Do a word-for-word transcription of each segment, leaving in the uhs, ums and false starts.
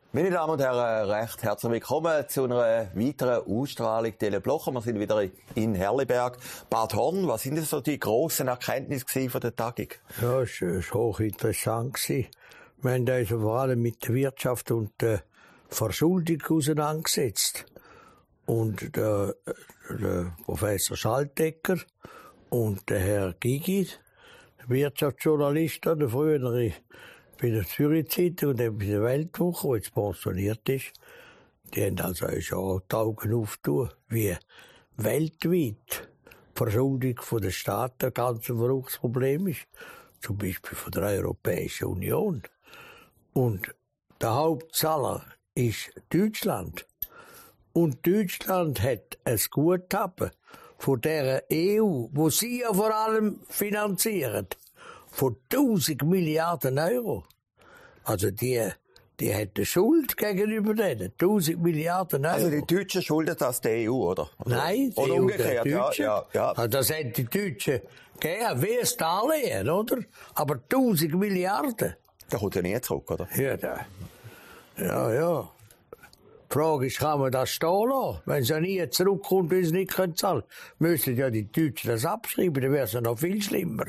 Meine Damen und Herren, recht herzlich willkommen zu einer weiteren Ausstrahlung Tele Blocher. Wir sind wieder in Herliberg. Bad Horn, was sind denn so die grossen Erkenntnisse von der Tagung? Ja, es war hochinteressant. Wir haben uns vor allem mit der Wirtschaft und der Verschuldung auseinandergesetzt. Und der, der Professor Schaltegger und der Herr Gigi, Wirtschaftsjournalist, der frühere bei der Zürich-Zeitung und dann bei der Weltwoche, der jetzt pensioniert ist, die haben also schon auch die Augen aufgetan, wie weltweit die Verschuldung der Staaten ein ganz verrücktes Problem ist. Zum Beispiel von der Europäischen Union. Und der Hauptzahler ist Deutschland. Und Deutschland hat ein Guthaben von der E U, wo sie ja vor allem finanzieren, von tausend Milliarden Euro. Also die, die hat eine Schuld gegenüber denen. tausend Milliarden Euro. Also die Deutschen schulden das der E U, oder? oder? Nein, die oder E U umgekehrt, der Deutschen. ja, ja, ja. Also das haben die Deutschen gegeben, wie ein Darlehen, oder? Aber tausend Milliarden. Der kommt ja nie zurück, oder? Ja, da. Ja, ja. Die Frage ist, kann man das stehen lassen? Wenn es ja nie zurückkommt, weil sie nicht zahlen können, müssen ja die Deutschen das abschreiben, dann wäre es ja noch viel schlimmer.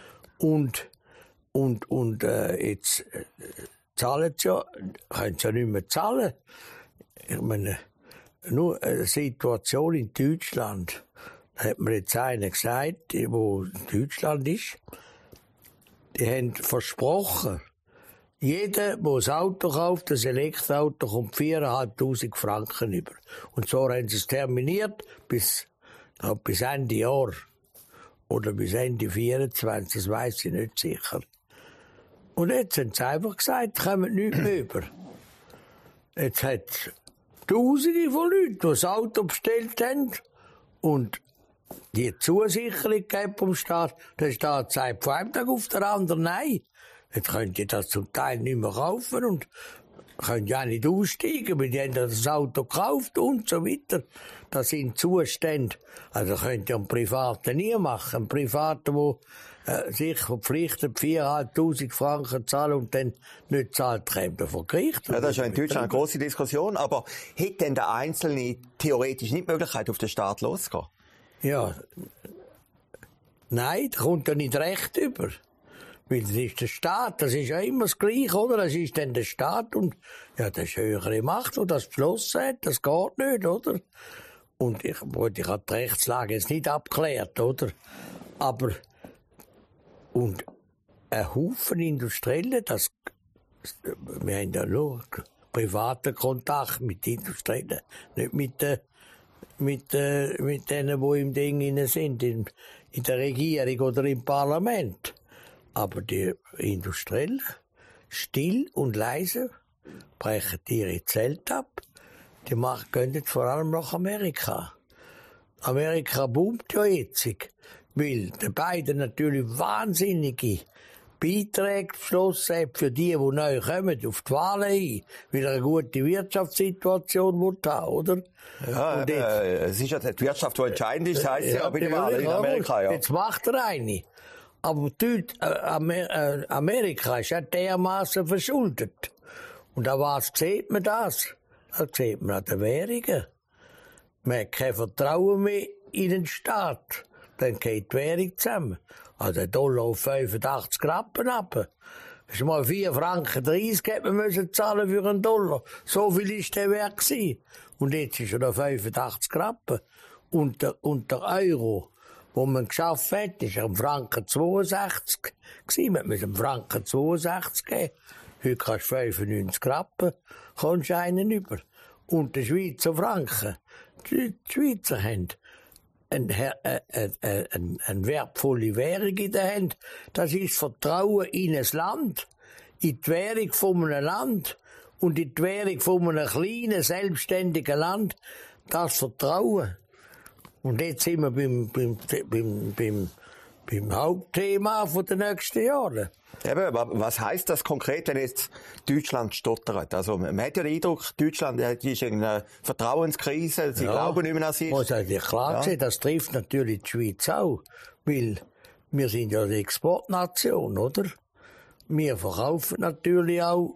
Und, und, und, äh, jetzt, äh, zahlen sie ja, können sie ja nicht mehr zahlen. Ich meine, nur eine Situation in Deutschland, da hat mir jetzt einer gesagt, wo in Deutschland ist, die haben versprochen, jeder, der ein Auto kauft, ein Elektroauto, kommt viertausendfünfhundert Franken über. Und so haben sie es terminiert bis, glaub, bis Ende Jahr. Oder bis Ende vierundzwanzig, das weiss ich nicht sicher. Und jetzt haben sie einfach gesagt, kommen nicht mehr über. Jetzt hat es Tausende von Leuten, die das Auto bestellt haben und die Zusicherung gegeben vom Staat. Der Staat sagt von einem Tag auf den anderen nein. Jetzt könnt ihr das zum Teil nicht mehr kaufen und könnt ja nicht aussteigen, weil die haben das Auto gekauft und so weiter. Das sind Zustände. Also könnt ihr einen Privaten nie machen. Ein Privater, der äh, sich verpflichtet, viertausendfünfhundert Franken zahlen und dann nicht zahlt, kommt er vor Gericht. Ja, das ist ja in Deutschland eine grosse Diskussion. Aber hätte denn der Einzelne theoretisch nicht die Möglichkeit, auf den Staat loszugehen? Ja. Nein, da kommt er nicht recht über. Weil das ist der Staat, das ist ja immer das Gleiche, oder? Das ist dann der Staat und, ja, das ist höhere Macht, die das beschlossen hat, das geht nicht, oder? Und ich, ich habe die Rechtslage jetzt nicht abgeklärt, oder? Aber, und ein Haufen Industrielle, das, wir haben ja nur privaten Kontakt mit Industriellen, nicht mit den, mit, äh, mit denen, die im Ding inne sind, in, in der Regierung oder im Parlament. Aber die Industriellen, still und leise, brechen ihre Zelte ab. Die machen, gehen jetzt vor allem nach Amerika. Amerika boomt ja jetzt, weil die beiden natürlich wahnsinnige Beiträge beschlossen haben für die, die neu kommen, auf die Wahlen ein, weil er eine gute Wirtschaftssituation haben, oder? Ja, und jetzt, äh, es ist ja die Wirtschaft, die entscheidend ist, heisst ja, ja bei den Wahlen in Amerika, ja. Jetzt macht er eine. Aber Deutsch, äh, Amer äh, Amerika ist ja dermaßen verschuldet. Und da was sieht man das? Da sieht man an den Währungen. Man hat kein Vertrauen mehr in den Staat. Dann geht die Währung zusammen. Also der Dollar auf fünfundachtzig Rappen ab. Das ist mal vier Franken dreißig hätte man müssen zahlen für einen Dollar. So viel ist der wert gewesen. Und jetzt ist er auf fünfundachtzig Rappen. Und der, und der Euro, wo man geschafft hat, ist ein Franken zweiundsechzig gewesen. Man muss einen Franken zweiundsechzig geben. Heute kannst du fünfundneunzig Rappen, kommst du einen über. Und der Schweizer Franken, die Schweizer haben eine, eine, eine, eine, eine wertvolle Währung in der Hand. Das ist Vertrauen in ein Land, in die Währung von einem Land und in die Währung von einem kleinen, selbstständigen Land. Das Vertrauen. Und jetzt sind wir beim, beim, beim, beim, beim Hauptthema der nächsten Jahre. Eben, was heisst das konkret, wenn jetzt Deutschland stottert? Also, man hat ja den Eindruck, Deutschland ist in einer Vertrauenskrise, sie ja, glauben nicht mehr an sich. Muss eigentlich klar ja. sein, das trifft natürlich die Schweiz auch. Weil wir sind ja die Exportnation, oder? Wir verkaufen natürlich auch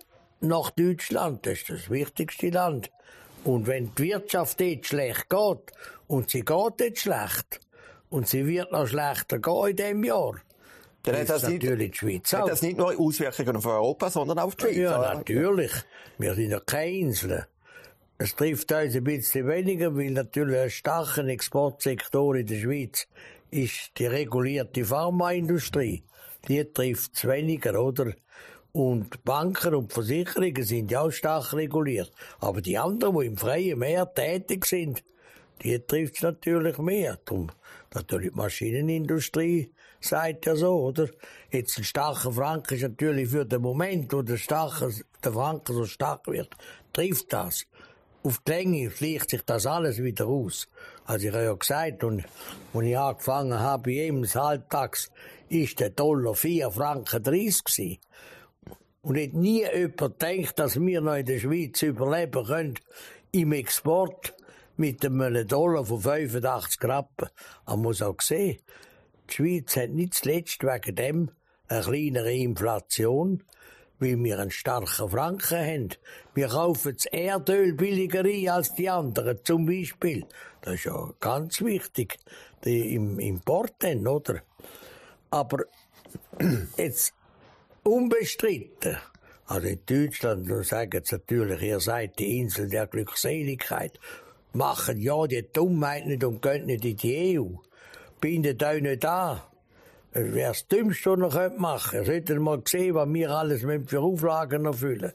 nach Deutschland. Das ist das wichtigste Land. Und wenn die Wirtschaft dort schlecht geht, und sie geht jetzt schlecht, und sie wird noch schlechter gehen in diesem Jahr, dann hat das, natürlich nicht, die Schweiz hat auch. das nicht nur Auswirkungen auf Europa, sondern auch auf die Schweiz. Ja, oder? natürlich. Wir sind ja keine Insel. Es trifft uns ein bisschen weniger, weil natürlich ein starker Exportsektor in der Schweiz ist die regulierte Pharmaindustrie. Die trifft es weniger, oder? Und Banken und Versicherungen sind ja auch stark reguliert. Aber die anderen, die im freien Markt tätig sind, die trifft es natürlich mehr. Darum, natürlich die Maschinenindustrie sagt ja so, oder? Jetzt ein starker Franken ist natürlich für den Moment, wo der, starke, der Franken so stark wird, trifft das. Auf die Länge schleicht sich das alles wieder aus. Also ich habe ja gesagt, und, als ich angefangen habe, jedem halbtags, ist der Dollar vier Franken dreißig gewesen. Und hat nie jemand gedacht, dass wir noch in der Schweiz überleben können im Export mit einem Dollar von fünfundachtzig Rappen. Man muss auch sehen, die Schweiz hat nicht zuletzt wegen dem eine kleinere Inflation, weil wir einen starken Franken haben. Wir kaufen das Erdöl billiger ein als die anderen, zum Beispiel. Das ist ja ganz wichtig, die im Import dann, oder? Aber jetzt unbestritten, also in Deutschland, da sagen sie natürlich, ihr seid die Insel der Glückseligkeit, machen ja die Dummheit nicht und gehen nicht in die E U. Bindet euch nicht an. Das wäre das Dümmste, was ihr machen könnt. Ihr solltet mal sehen, was wir alles für Auflagen erfüllen.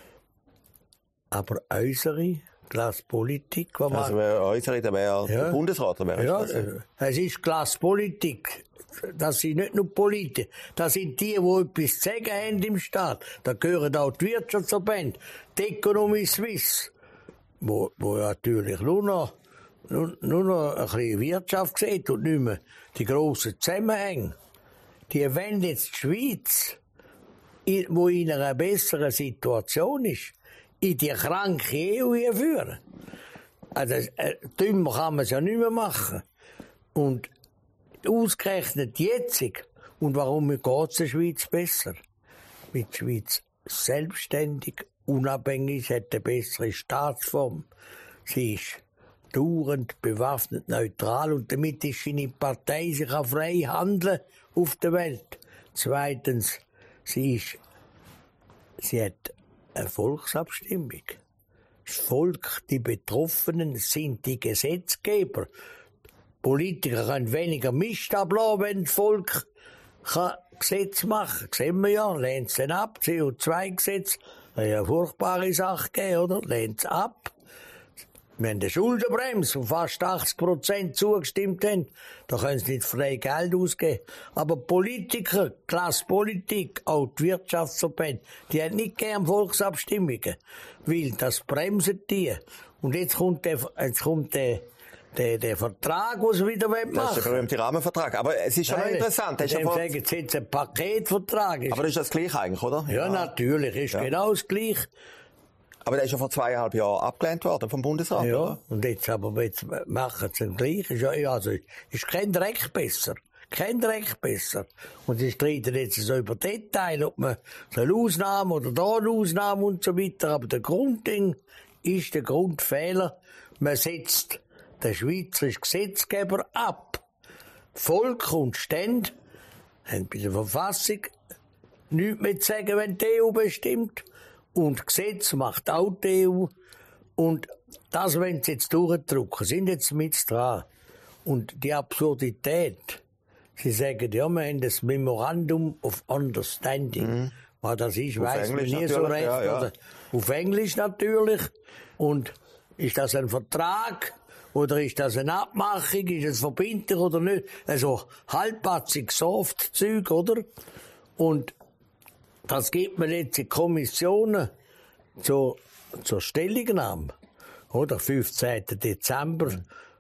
Aber unsere Klasspolitik, was Also wäre unsere, dann wäre Ja. der Bundesrat, dann wäre ja, das. äh, es ist Klasspolitik. Das sind nicht nur Politiker. Das sind die, die etwas zu sagen haben im Staat. Da gehören auch die Wirtschaftsverbände, die Economie Suisse, wo, wo natürlich nur noch, nur, nur noch ein bisschen Wirtschaft sieht und nicht mehr die grossen Zusammenhänge. Die wollen jetzt die Schweiz, in- wo in einer besseren Situation ist, in die kranke E U führen. Also, äh, dümmer kann man es ja nicht mehr machen. Und ausgerechnet jetzt. Und warum geht es der Schweiz besser? Weil die Schweiz selbstständig, unabhängig, hat eine bessere Staatsform. Sie ist dauernd bewaffnet, neutral und damit ist seine Partei sich auch frei handeln auf der Welt. Zweitens, sie ist, sie hat eine Volksabstimmung. Das Volk, die Betroffenen sind die Gesetzgeber. Politiker können weniger Mist ablassen, wenn das Volk kann Gesetz machen kann. Das sehen wir ja, lehnt es dann ab, C O zwei Gesetz, das ist eine furchtbare Sache gegeben, oder? Lehnt es ab. Wir haben eine Schuldenbremse, wo fast achtzig Prozent zugestimmt haben. Da können sie nicht frei Geld ausgeben. Aber Politiker, Klasspolitik, auch die Wirtschaftsverbände, die haben nicht gern Volksabstimmungen. Weil das bremsen die. Und jetzt kommt der, jetzt kommt der, der, der Vertrag, den sie wieder machen wollen. Das ist der berühmte Rahmenvertrag. Aber es ist schon noch Nein, interessant. Das ist ja dann vor- sagen sie jetzt ein Paketvertrag. aber das ist das Gleiche eigentlich, oder? ja, natürlich, ist Ja. genau das Gleiche. Aber der ist ja vor zweieinhalb Jahren abgelehnt worden vom Bundesrat, Ja, oder? und jetzt aber jetzt machen sie es gleich. Ist ja, ja, also, ist kein Dreck besser. Kein Dreck besser. Und sie streiten jetzt so über Details, ob man so eine Ausnahme oder da eine Ausnahme und so weiter. Aber der Grundding ist der Grundfehler. Man setzt den schweizerischen Gesetzgeber ab. Volk und Stände haben bei der Verfassung nichts mehr zu sagen, wenn die E U bestimmt. Und Gesetz macht auch die E U. Und das wollen sie jetzt durchdrücken, sind jetzt mit dran. Und die Absurdität, sie sagen, ja, wir haben das Memorandum of Understanding. Mhm. Was das ist, Auf weiss man Englisch nie so natürlich, recht. ja, ja. Oder? Auf Englisch natürlich. Und ist das ein Vertrag? Oder ist das eine Abmachung? Ist es verbindlich oder nicht? Also halbpatzig Soft-Zeug, oder? Und das gibt man jetzt in Kommissionen zur, zur Stellungnahme. Oder? fünfzehnten Dezember.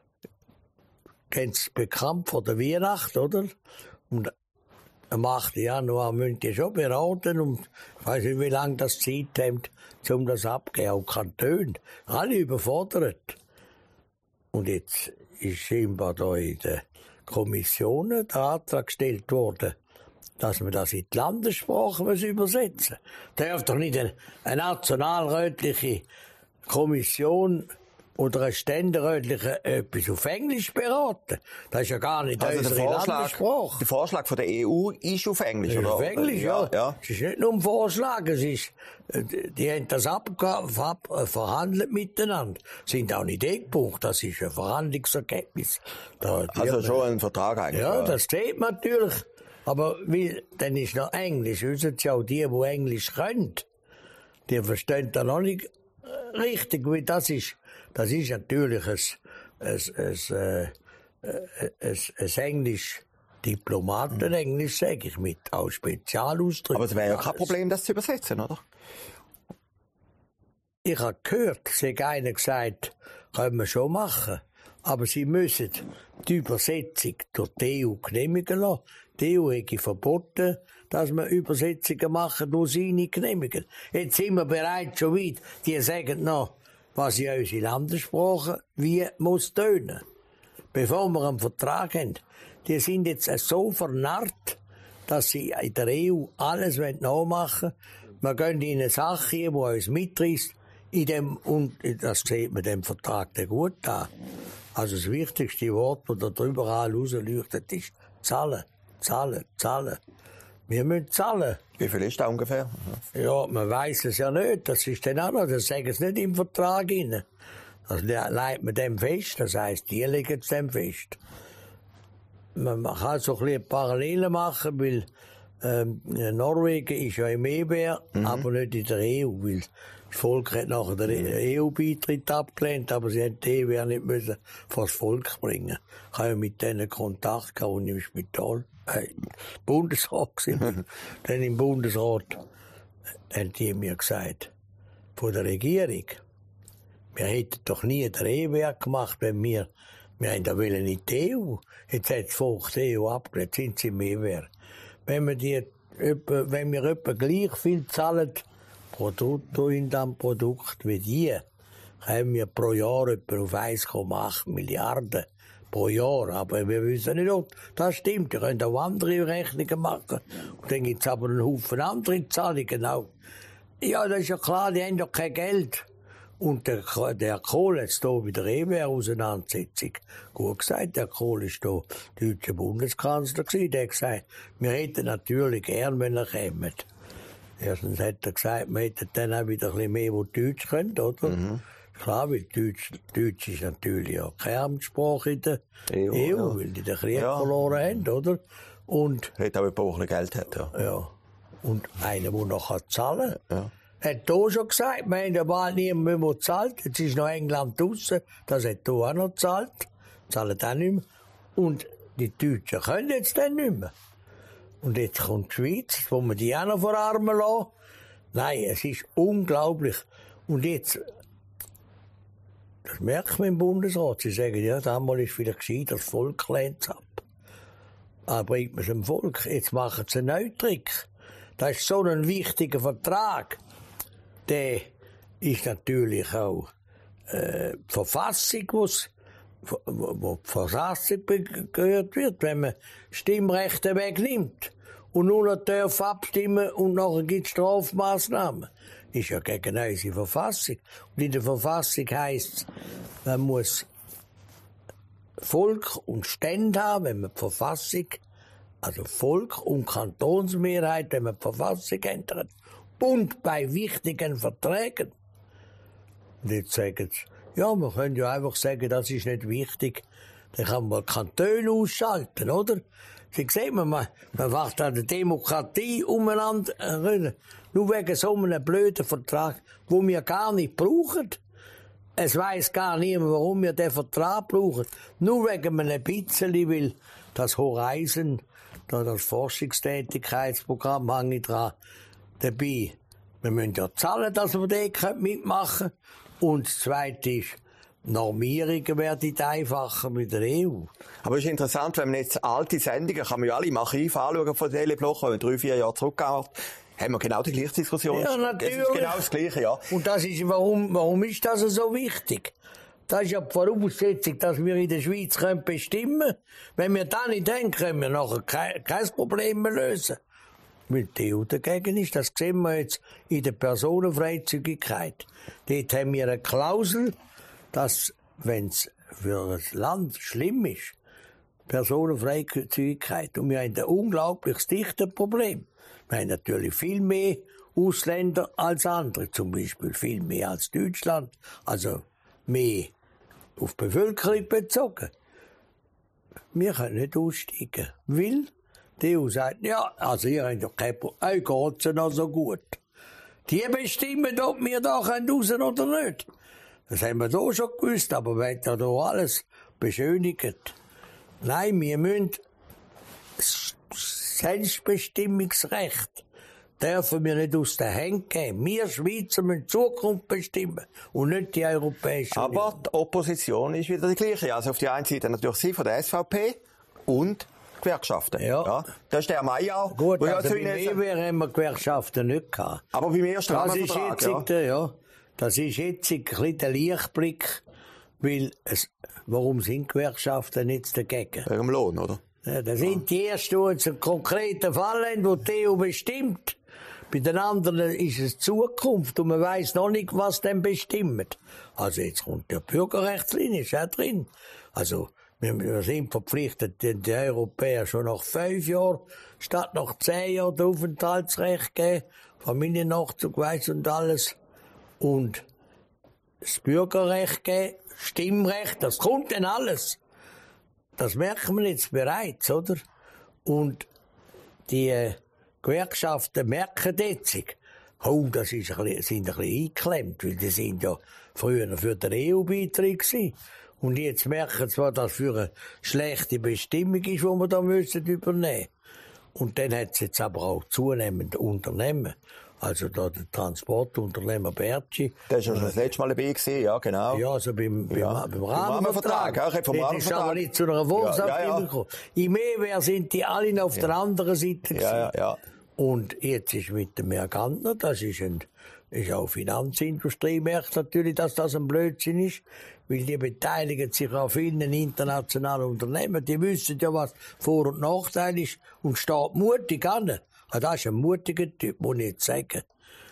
Ganz bekannt vor der Weihnacht, oder? Und am achten Januar müssen die schon beraten und ich weiss nicht, wie lange das Zeit haben, um das abzugeben. Auch Kantone. Alle überfordert. Und jetzt ist scheinbar da in den Kommissionen der Antrag gestellt worden, dass man das in die Landessprache übersetzen muss. Darf doch nicht eine, eine nationalrätliche Kommission oder eine ständerätliche etwas auf Englisch beraten. Das ist ja gar nicht also unsere der Vorschlag, Landessprache. Der Vorschlag von der E U ist auf Englisch, oder? Auf Englisch, ja. ja. Es ist nicht nur ein Vorschlag, es ist, die haben das abge- ab, verhandelt miteinander. Sind auch nicht Eckpunkt, das ist ein Verhandlungsergebnis. Da, Also schon ein Vertrag eigentlich. ja, Ja, das steht natürlich. Aber wie, dann ist noch Englisch. Wissen Sie auch, die, die Englisch können, die verstehen da noch nicht richtig, wie das ist. Das ist natürlich ein, ein, ein, ein, ein, ein Englisch, Diplomatenenglisch, sage ich, mit auch Spezialausdrücken. Aber es wäre ja kein Problem, das zu übersetzen, oder? Ich habe gehört, es hat einer gesagt, können wir schon machen. Aber sie müssen die Übersetzung durch die E U genehmigen lassen. Die E U hat verboten, dass wir Übersetzungen machen, nur sie nicht genehmigen. Jetzt sind wir bereits schon weit. Die sagen noch, was in unsere Landessprache wie muss tönen. Bevor wir einen Vertrag haben. Die sind jetzt so vernarrt, dass sie in der E U alles nachmachen wollen. Wir gehen in eine Sache, die uns mitreißt, in dem, und das sieht man dem Vertrag dann gut an. Also das wichtigste Wort, das da drüber rausleuchtet, ist zahlen, zahlen, zahlen. Wir müssen zahlen. Wie viel ist da ungefähr? Ja, man weiss es ja nicht. Das ist dann auch noch, das sagen sie nicht im Vertrag rein. Das legt man dem fest, das heisst, die legen es dem fest. Man kann so ein bisschen Parallelen machen, weil ähm, Norwegen ist ja im E B R, mhm. aber nicht in der E U, weil das Volk hat nachher den E U-Beitritt abgelehnt, aber sie haben die E B R nicht müssen vor das Volk bringen. Ich habe ja mit denen Kontakt gehabt und im Spital, äh, im Bundesrat gewesen. Dann im Bundesrat haben die mir gesagt, von der Regierung, wir hätten doch nie den E B R gemacht, wenn wir, wir haben da wollen in die E U. Jetzt hat das Volk die E U abgelehnt, sind sie im E B R. Wenn wir die, wenn wir etwa gleich viel zahlen, pro Bruttoinlandprodukt wie die, haben wir pro Jahr etwa auf eins Komma acht Milliarden pro Jahr. Aber wir wissen nicht, ob das stimmt. Wir können auch andere Rechnungen machen. Und dann gibt es aber einen Haufen andere Zahlungen auch. Ja, das ist ja klar, die haben doch kein Geld. Und der, der Kohl jetzt hier bei der E B R-Auseinandersetzung, gut gesagt, der Kohl ist hier deutscher Bundeskanzler gewesen, der hat gesagt, wir hätten natürlich gern, wenn er käme. Erstens hat er gesagt, wir hätten dann auch wieder ein bisschen mehr, die Deutsch können, oder? Mhm. Klar, weil Deutsch, Deutsch ist natürlich auch keine Amtssprache in der E U, E U ja. Weil die den Krieg ja. verloren haben, oder? Und... Hat auch jemand, der ein bisschen Geld hat, ja. Ja. Und einer, der noch zahlen kann. Ja. Hat hier schon gesagt, wir haben ja bald niemand mehr gezahlt. Jetzt ist noch England draussen, das hat hier auch noch gezahlt. Zahlen auch nicht mehr. Und die Deutschen können jetzt dann nicht mehr. Und jetzt kommt die Schweiz, wo wir die auch noch verarmen lassen. Nein, es ist unglaublich. Und jetzt, das merkt man im Bundesrat, sie sagen, ja, damals ist vielleicht gescheit, das Volk lehnt es ab. Aber bringt man es dem Volk, jetzt machen sie einen neuen Trick. Das ist so ein wichtiger Vertrag. Der ist natürlich auch äh, die Verfassung, wo's, wo, wo die Verfassung gehört wird, wenn man Stimmrechte wegnimmt und nur noch darf abstimmen und nachher gibt es Strafmaßnahmen. Ist ja gegen unsere Verfassung. Und in der Verfassung heisst es, man muss Volk und Stände haben, wenn man die Verfassung, also Volk und Kantonsmehrheit, wenn man die Verfassung ändert. Und bei wichtigen Verträgen. Und jetzt sagen sie, ja, wir können ja einfach sagen, das ist nicht wichtig. Dann kann man Kantone ausschalten, oder? Sie sehen, man, man macht an der Demokratie umeinander, äh, nur wegen so einem blöden Vertrag, den wir gar nicht brauchen. Es weiss gar niemand, warum wir den Vertrag brauchen. Nur wegen einem bisschen, weil das Horizon, das Forschungstätigkeitsprogramm hängt dran. Dabei, wir müssen ja zahlen, dass wir dort mitmachen können. Und das Zweite ist, Normierungen werden einfacher mit der E U. Aber es ist interessant, wenn man jetzt alte Sendungen, kann man ja alle im Archiv anschauen von Telebloch, wenn man drei, vier Jahre zurückgeht, haben wir genau die gleiche Diskussion. Ja, natürlich. Das ist genau das Gleiche, ja. Und das ist, warum, warum ist das so wichtig? Das ist ja die Voraussetzung, dass wir in der Schweiz bestimmen können. Wenn wir das nicht haben, können wir nachher kein, kein Problem mehr lösen. weil die E U dagegen ist. Das sehen wir jetzt in der Personenfreizügigkeit. Dort haben wir eine Klausel, dass, wenn es für ein Land schlimm ist, Personenfreizügigkeit, und wir haben ein unglaublich dichtes Problem. Wir haben natürlich viel mehr Ausländer als andere, zum Beispiel viel mehr als Deutschland, also mehr auf die Bevölkerung bezogen. Wir können nicht aussteigen, weil die E U sagt, ja, also ihr habt doch kein Problem, euch geht's ja noch so gut. Die bestimmen, ob wir da raus können oder nicht. Das haben wir da schon gewusst, aber wenn da alles beschönigt. Nein, wir müssen das Selbstbestimmungsrecht dürfen wir nicht aus den Händen geben. Wir Schweizer müssen die Zukunft bestimmen und nicht die Europäische Union. Aber die Opposition ist wieder die gleiche. Also auf der einen Seite natürlich Sie von der S V P und Gewerkschaften. Ja. Ja. Das ist der Herr Mayer. Gut, ja also so bei mir haben wir Gewerkschaften nicht gehabt. Aber beim ersten Das ist Rahmenvertrag, jetzt, ja. ja. ja, das ist jetzt ein bisschen der Lichtblick, weil es, warum sind Gewerkschaften jetzt dagegen? Wegen dem Lohn, oder? Ja, das sind die ersten, die jetzt einen konkreten Fall haben, wo die E U bestimmt. Bei den anderen ist es Zukunft und man weiss noch nicht, was denn bestimmt. Also jetzt kommt der Bürgerrechtslinie, ist auch drin. Also wir, wir sind verpflichtet, den die Europäer schon nach fünf Jahren statt nach zehn Jahren das Aufenthaltsrecht geben, Familiennachzug weiss und alles. Und das Bürgerrecht geben, Stimmrecht, das kommt dann alles. Das merken wir jetzt bereits, oder? Und die äh, Gewerkschaften merken jetzt, oh, das ist ein bisschen, sind ein bisschen eingeklemmt, weil die sind ja früher für den E U-Beitritt gewesen. Und jetzt merken sie, was das für eine schlechte Bestimmung ist, die wir da müssen übernehmen. Und dann hat es jetzt aber auch zunehmend Unternehmen. Also da der Transportunternehmer Bertschi. Der ist ja schon das letzte Mal dabei gewesen, ja, genau. Ja, also beim, beim, Ja. beim Beim Rahmenvertrag. Rahmenvertrag, ja, ich rede vom Das ist aber Rahmenvertrag. nicht zu einer Volksabstimmung Ja, ja, ja. gekommen. Im Mehrwehr sind die alle noch auf der anderen Seite Ja, ja, ja. Und jetzt ist mit dem Herrn Gantner, das ist ein, ist auch Finanzindustrie, merkt natürlich, dass das ein Blödsinn ist, weil die beteiligen sich an vielen internationalen Unternehmen, die wissen ja, was Vor- und Nachteil ist und steht mutig an. Ah, das ist ein mutiger Typ, muss ich jetzt sagen.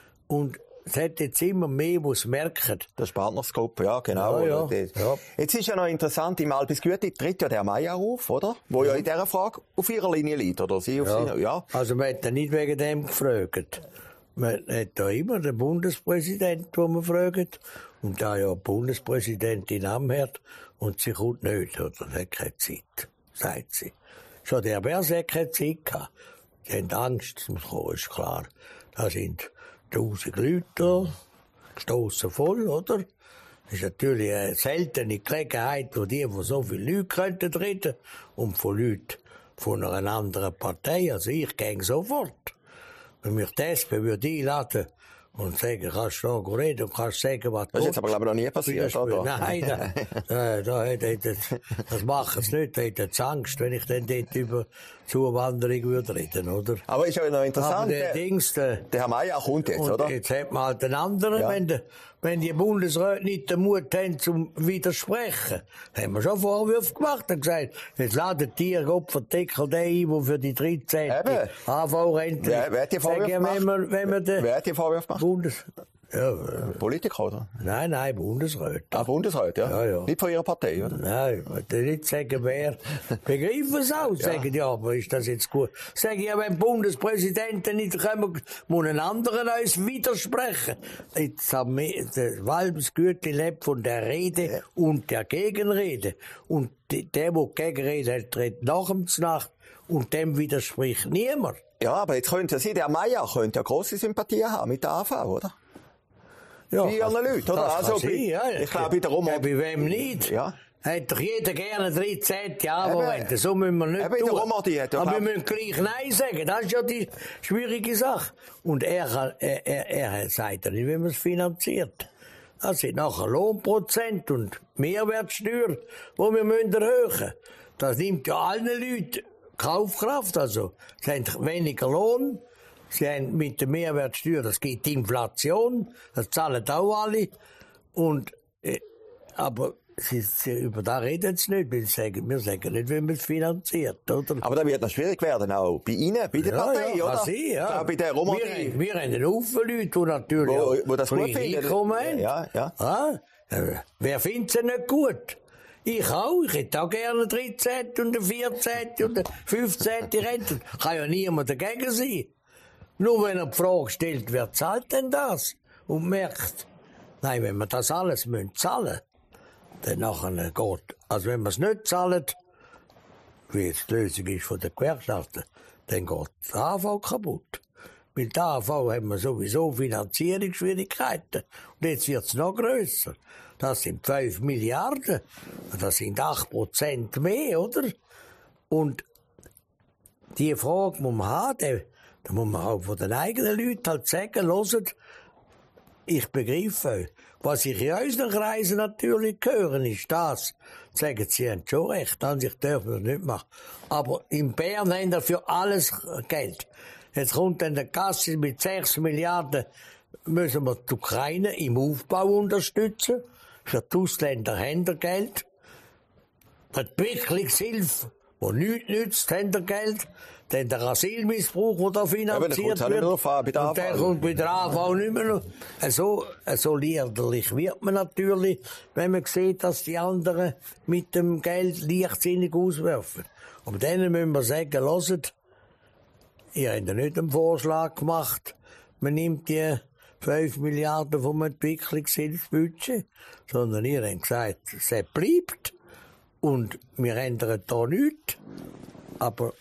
Und es hat jetzt immer mehr, die es merken. Das ist Partnersgruppe, ja, genau. Ja, ja. Oder? Das- Ja. Jetzt ist ja noch interessant, im Albis Güte tritt ja der Mayer auf, oder? Wo ja in dieser Frage auf ihrer Linie liegt, oder? Sie auf Ja. seiner, ja. Also man hat ja nicht wegen dem gefragt. Man hat da immer den Bundespräsidenten, den man fragt. Und da ja die Bundespräsidentin anhört und sie kommt nicht, oder? Sie hat keine Zeit, sagt sie. Schon der Bers hat keine Zeit gehabt. Sie haben Angst, das kommen, ist klar. Da sind tausend Leute da, gestossen voll, oder? Das ist natürlich eine seltene Gelegenheit, wo die, wo so viele Leute könnten reden und von Leuten von einer anderen Partei. Also ich gehe sofort. Wenn mich die S P würde einladen und sagen, kannst du da reden und kannst sagen, was du Das ist jetzt aber, glaube ich, noch nie passiert, oder? Nein, da, da, da hat, hat, das machen sie nicht. Da hätte sie Angst, wenn ich dann dort über Zuwanderung würde reden, oder? Aber ist ja noch Aber interessant, der der, Dings, der, der Herr Mayer kommt jetzt, und oder? jetzt hat man halt einen anderen, Ja. wenn, der, wenn die Bundesräte nicht den Mut haben, zum widersprechen. Haben wir schon Vorwürfe gemacht und gesagt, jetzt laden die ihr Opferdeckel den ein, der für die dreizehnte Eben. A V-Rente. Wer, wer hat die Vorwürfe Sagen, gemacht? wenn wir, wenn wir den Wer hat die Vorwürfe gemacht? Bundes... Ja, äh, Politiker, oder? nein, nein, Bundesräte. Ah, Bundesrat, ja. Ja, ja. Nicht von ihrer Partei, oder? Nein, ich will nicht sagen, wer. Begreifen es auch. Sagen, ja, aber ist das jetzt gut? Sagen, ja, wenn Bundespräsidenten nicht kommen, muss ein anderer uns widersprechen. Jetzt haben wir, der Walbesgürtel lebt von der Rede und der Gegenrede. Und die- der, der Gegenrede hat, tritt nach dem Znacht und dem widerspricht niemand. Ja, aber jetzt könnte Sie, der Mayer, könnte ja grosse Sympathien haben mit der A V, oder? Ja, Bei ihren Leuten, oder? Das Also, kann sein, bei- ja. ich glaube, bei der Roman- Ja, bei wem nicht? Ja. Hat doch jeder gerne dreizehnte Jahre Eben. Rente. So müssen wir nicht Eben, in der tun. Romandie hat ja Aber wir glaub- müssen gleich Nein sagen. Das ist ja die schwierige Sache. Und er, kann- er, er, er sagt ja nicht, wie man es finanziert. Das sind nachher Lohnprozent und Mehrwertsteuer, die wir müssen erhöhen. Das nimmt ja allen Leuten Kaufkraft. Also, sie haben weniger Lohn. Sie haben mit der Mehrwertsteuer, das gibt Inflation, das zahlen auch alle. Und, äh, aber Sie, sie, über das reden sie nicht, weil sie sagen, wir sagen nicht, wie man es finanziert, oder? Aber da wird noch schwierig werden, auch bei Ihnen, bei der ja, Partei, ja, oder? Kann sein, ja. Ja, bei der Romandie. Wir, wir haben einen Haufen Leute, die natürlich Wo, auch wo das gut kleine finden. Einkommen haben. Ja, ja. Ja, äh, wer findet sie nicht gut? Ich auch. Ich hätte auch gerne eine dreizehnte und eine vierzehnte und eine fünfzehnte Rente. Kann ja niemand dagegen sein. Nur wenn er die Frage stellt, wer zahlt denn das? Und merkt, nein, wenn wir das alles müssen zahlen, dann nachher geht, also wenn wir es nicht zahlen, wie jetzt die Lösung ist von den Gewerkschaften, dann geht der A V kaputt. Mit der A V haben wir sowieso Finanzierungsschwierigkeiten. Und jetzt wird es noch grösser. Das sind fünf Milliarden. Das sind acht Prozent mehr, oder? Und die Frage muss man haben, da muss man auch von den eigenen Leuten halt sagen, hört, ich begreife, was ich in unseren Kreisen natürlich höre, ist das. Sagen sie, haben schon recht, an sich dürfen wir das nicht machen. Aber in Bern haben wir für alles Geld. Jetzt kommt dann der Kasse mit sechs Milliarden, müssen wir die Ukraine im Aufbau unterstützen. Für die Ausländer haben wir Geld. Die Entwicklungshilfe, die nichts nützt, haben wir Geld. Dann der Asylmissbrauch, der da finanziert ja, wird. Nur bei der und der kommt bei der A V nicht mehr noch. So, so liederlich wird man natürlich, wenn man sieht, dass die anderen mit dem Geld leichtsinnig auswerfen. Aber denen müssen wir sagen, hört, ihr habt ja nicht einen Vorschlag gemacht, man nimmt die fünf Milliarden vom Entwicklungshilfsbudget, sondern ihr habt gesagt, es bleibt und wir ändern da nichts. Aber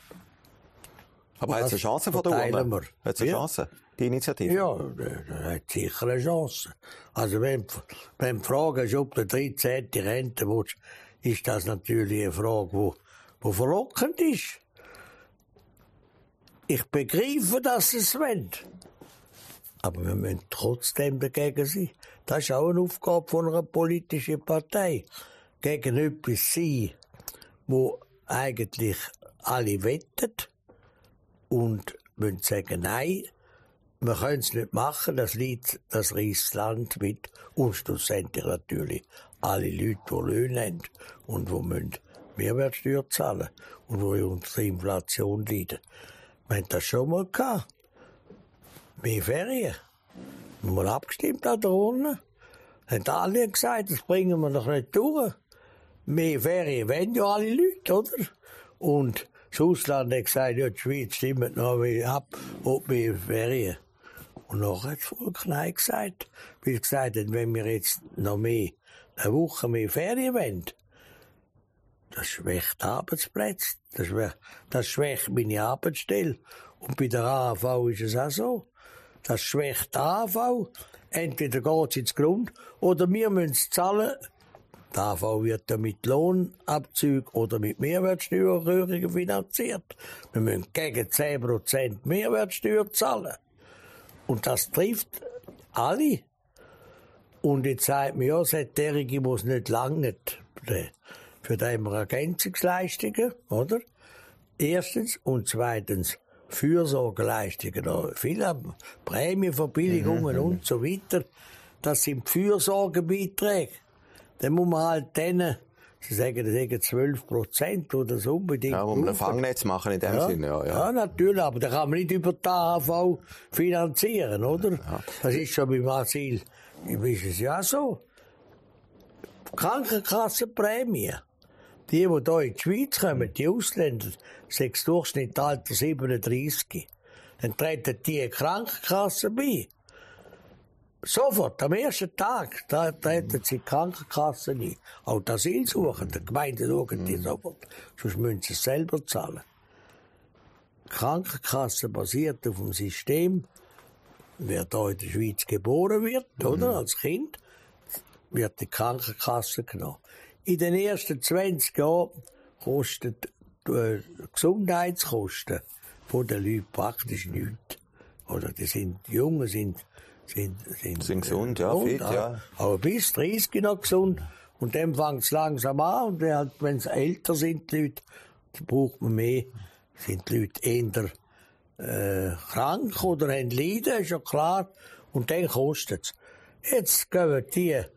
Aber hat es eine Chance von der Urne? Hat es eine ja. Chance, die Initiative? Ja, das hat sicher eine Chance. Also wenn, wenn du fragst, ob du dreizehnte Rente willst, ist das natürlich eine Frage, die, die verlockend ist. Ich begreife, dass sie es wollen. Aber wir müssen trotzdem dagegen sein. Das ist auch eine Aufgabe von einer politischen Partei. Gegen etwas sein, wo eigentlich alle wettet und müssen sagen, nein, wir können es nicht machen, das liegt, das reisst das Land mit und schlussendlich natürlich alle Leute, die Löhne haben und die müssen Mehrwertsteuer zahlen und die unter der Inflation leiden. Wir haben das schon mal gehabt. Mehr Ferien. Wir haben mal abgestimmt an der Urne. Haben alle gesagt, das bringen wir doch nicht durch. Mehr Ferien wollen ja alle Leute, oder? Und das Ausland hat gesagt, ja, die Schweiz stimmt noch ab, ob mehr Ferien. Und nachher hat das Volk Nein gesagt. Weil sie gesagt haben, wenn wir jetzt noch mehr, eine Woche mehr Ferien wollen, das schwächt Arbeitsplätze, das schwächt, das schwächt meine Arbeitsstelle. Und bei der A V ist es auch so. Das schwächt die A V. Entweder geht es ins Grund, oder wir müssen es zahlen. Die A V wird ja mit Lohnabzügen oder mit Mehrwertsteuererhöhungen finanziert. Wir müssen gegen zehn Prozent Mehrwertsteuer zahlen. Und das trifft alle. Und jetzt sagt man, ja, solche muss nicht lange. Für die haben wir Ergänzungsleistungen, oder? Erstens. Und zweitens Fürsorgeleistungen. Viele Prämienverbilligungen mhm. und so weiter. Das sind Fürsorgebeiträge. Dann muss man halt denen, sie sagen, das sind zwölf Prozent oder so unbedingt. Ja, muss man ein Fangnetz machen in dem ja. Sinne, ja, ja. Ja, natürlich, aber da kann man nicht über die A V finanzieren, oder? Ja. Das ist schon beim Asyl, ist es ja so. Krankenkassenprämie. Die, die hier in die Schweiz kommen, die Ausländer, sechs Durchschnittsalter siebenunddreissig. Dann treten die in die Krankenkasse bei. Sofort, am ersten Tag, da treten sie in die Krankenkasse ein. Auch die Asylsuchenden, die Gemeinden suchen die sofort. Sonst müssen sie es selber zahlen. Die Krankenkasse basiert auf dem System, wer hier in der Schweiz geboren wird, mhm. oder, als Kind, wird die Krankenkasse genommen. In den ersten zwanzig Jahren kosten die äh, Gesundheitskosten von den Leuten praktisch nichts. Oder die sind, die Jungen sind, sind, sind, sind gesund, äh, ja, fit, ja. Aber bis dreißig noch gesund. Und dann fängt es langsam an. Und halt, wenn sie älter sind, die Leute, dann braucht man mehr, sind die Leute eher äh, krank oder haben Leiden, ist ja klar. Und dann kostet es. Jetzt gehen die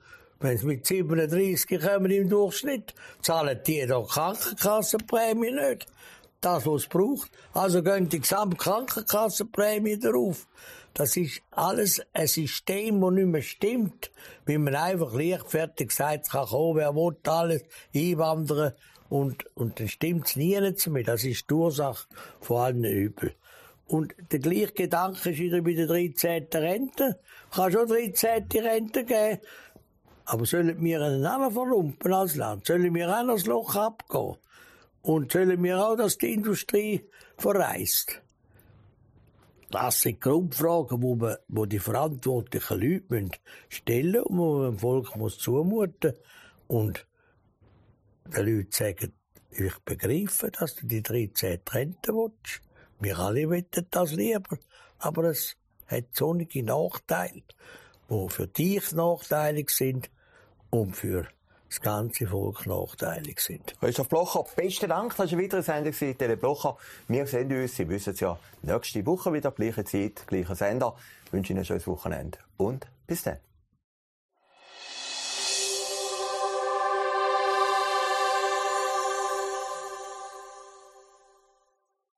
Wenn sie mit siebenunddreißig kommen im Durchschnitt, zahlen die doch Krankenkassenprämie nicht. Das, was es braucht. Also gehen die gesamte Krankenkassenprämie darauf. Das ist alles ein System, das nicht mehr stimmt. Wie man einfach leichtfertig sagt, kann kommen, wer will alles einwandern. Und, und dann stimmt es nie mehr. Das ist die Ursache von allen Übel. Und der gleiche Gedanke ist wieder bei der dreizehnten Rente. Ich kann schon dreizehnte Rente geben. Aber sollen wir einen anderen verlumpen als Land? Sollen wir auch noch das Loch abgehen? Und sollen wir auch, dass die Industrie verreist? Das sind Grundfragen, wo, man, wo die verantwortlichen Leute müssen stellen und wo man dem Volk muss zumuten. Und die Leute sagen, ich begreife, dass du die dreizehnte Rente willst. Wir alle wollen das lieber. Aber es hat solche Nachteile, die für dich nachteilig sind und für das ganze Volk nachteilig sind. Christoph Blocher, besten Dank. Das war eine weitere Sendung von Tele Blocher. Wir sehen uns, Sie wissen es ja, nächste Woche wieder, gleiche Zeit, gleicher Sender. Ich wünsche Ihnen ein schönes Wochenende und bis dann.